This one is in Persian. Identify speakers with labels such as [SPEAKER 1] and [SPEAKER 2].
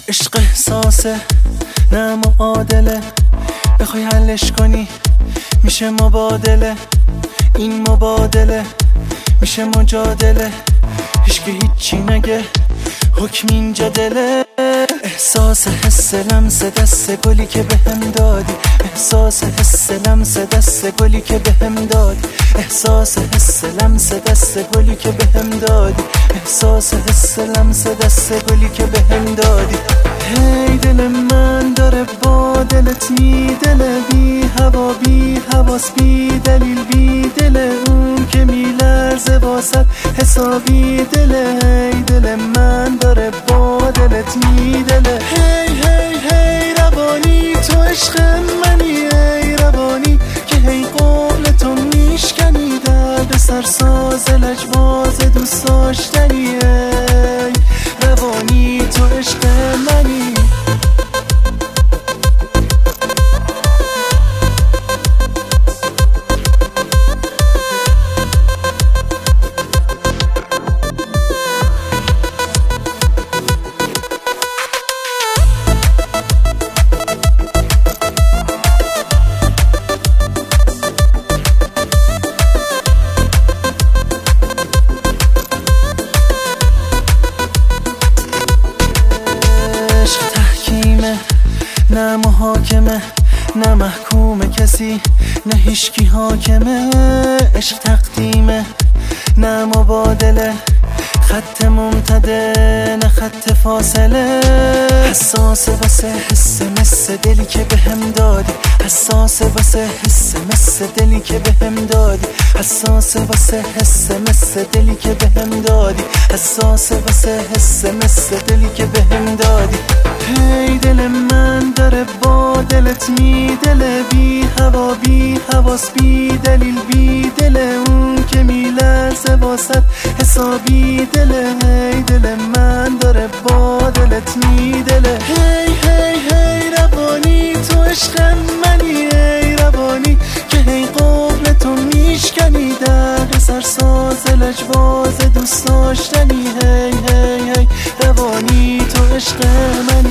[SPEAKER 1] عشق احساسه نه معادله، بخوای حلش کنی میشه مبادله، این مبادله میشه مجادله، هیچکی هیچی نگه حکم اینجا دله. احساس حس لمس دست گلی که بهم دادی، احساس حس لمس دست گلی که بهم دادی، احساس حس لمس دست گلی که بهم دادی، احساس حس لمس دست گلی که بهم دادی. هی دل من داره با دلت میدله، بی هوا بی حواس بی دلیل بی دل اون که میلرزه واسد حسابی دله. هی دل من داره با دلت میدله، هی هی هی روانی تو عشق منی، هی روانی که هی قول تو میشکنی، درد سرساز لجباز دوست داشتنی، هی روانی تو عشق منی. نه محاکمه نه محکوم کسی، نه هیچکی حاکمه. عشق تقدیمه نه مبادله، خط ممتده نه خط فاصله. حساس واسه حس مس دلی که بهم دادی، حساس واسه حس مس دلی که بهم دادی، حساس واسه حس مس دلی که بهم دادی، حساس واسه حس مس دلی که بهم دادی. هی دل من داره با دلت میدله، بی هوا بی حواس بی دلیل بی دل اون که میلرزه واسد حسابی دله. هی دل من داره با دلت میدله، هی هی هی روانی تو عشق منی، هی روانی که هی قول تو میشکنی، درد سرساز لجباز دوست داشتنی، هی هی هی روانی تو عشق منی.